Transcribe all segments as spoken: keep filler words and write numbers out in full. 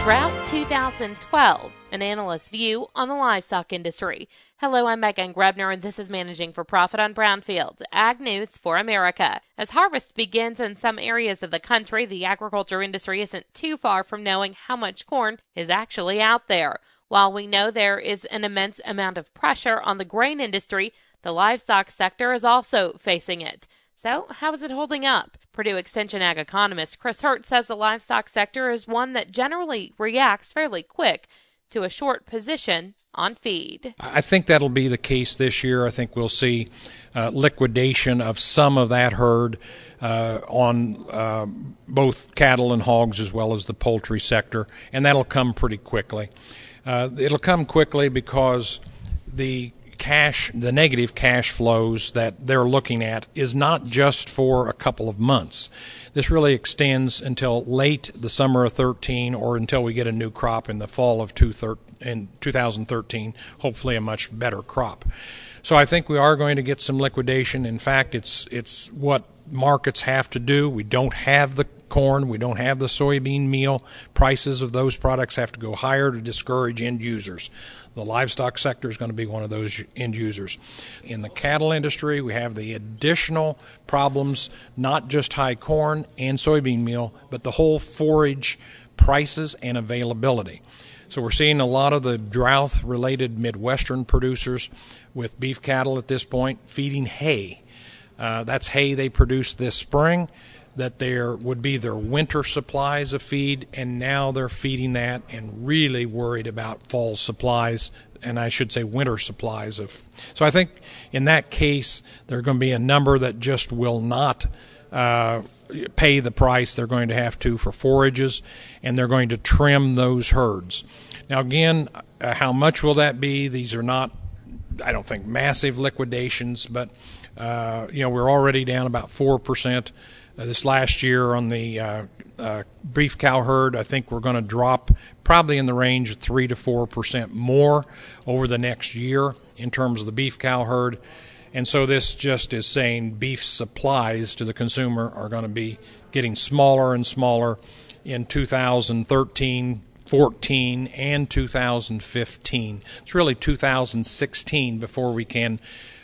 Drought two thousand twelve, an analyst's view on the livestock industry. Hello, I'm Megan Grebner, and this is Managing for Profit on Brownfield, Ag News for America. As harvest begins in some areas of the country, the agriculture industry isn't too far from knowing how much corn is actually out there. While we know there is an immense amount of pressure on the grain industry, the livestock sector is also facing it. So, how is it holding up? Purdue Extension Ag economist Chris Hurt says the livestock sector is one that generally reacts fairly quick to a short position on feed. I think that'll be the case this year. I think we'll see uh, liquidation of some of that herd uh, on uh, both cattle and hogs as well as the poultry sector, and that'll come pretty quickly. Uh, it'll come quickly because the cash, the negative cash flows that they're looking at is not just for a couple of months. This really extends until late the summer of thirteen or until we get a new crop in the fall of two thousand thirteen, hopefully a much better crop. So I think we are going to get some liquidation. In fact, it's it's what markets have to do. We don't have the corn, we don't have the soybean meal. Prices of those products have to go higher to discourage end users. The livestock sector is going to be one of those end users. In the cattle industry, we have the additional problems, not just high corn and soybean meal, but the whole forage prices and availability. So we're seeing a lot of the drought-related Midwestern producers with beef cattle at this point feeding hay. Uh, that's hay they produced this spring, that there would be their winter supplies of feed, and now they're feeding that and really worried about fall supplies, and I should say winter supplies of. So I think in that case, there are going to be a number that just will not uh, pay the price they're going to have to for forages, and they're going to trim those herds. Now again, uh, how much will that be? These are not, I don't think, massive liquidations, but uh, you know, we're already down about four percent. Uh, this last year on the uh, uh, beef cow herd. I think we're going to drop probably in the range of three to four percent more over the next year in terms of the beef cow herd. And so this just is saying beef supplies to the consumer are going to be getting smaller and smaller in two thousand thirteen, fourteen, and two thousand fifteen. It's really two thousand sixteen before we can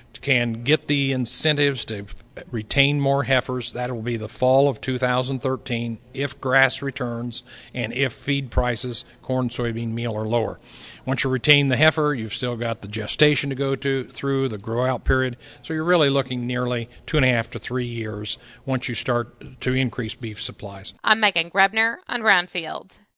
can get the incentives to retain more heifers. That will be the fall of two thousand thirteen if grass returns and if feed prices, corn, soybean meal, are lower. Once you retain the heifer, you've still got the gestation to go to through, the grow-out period. So you're really looking nearly two and a half to three years once you start to increase beef supplies. I'm Megan Grebner on Brownfield.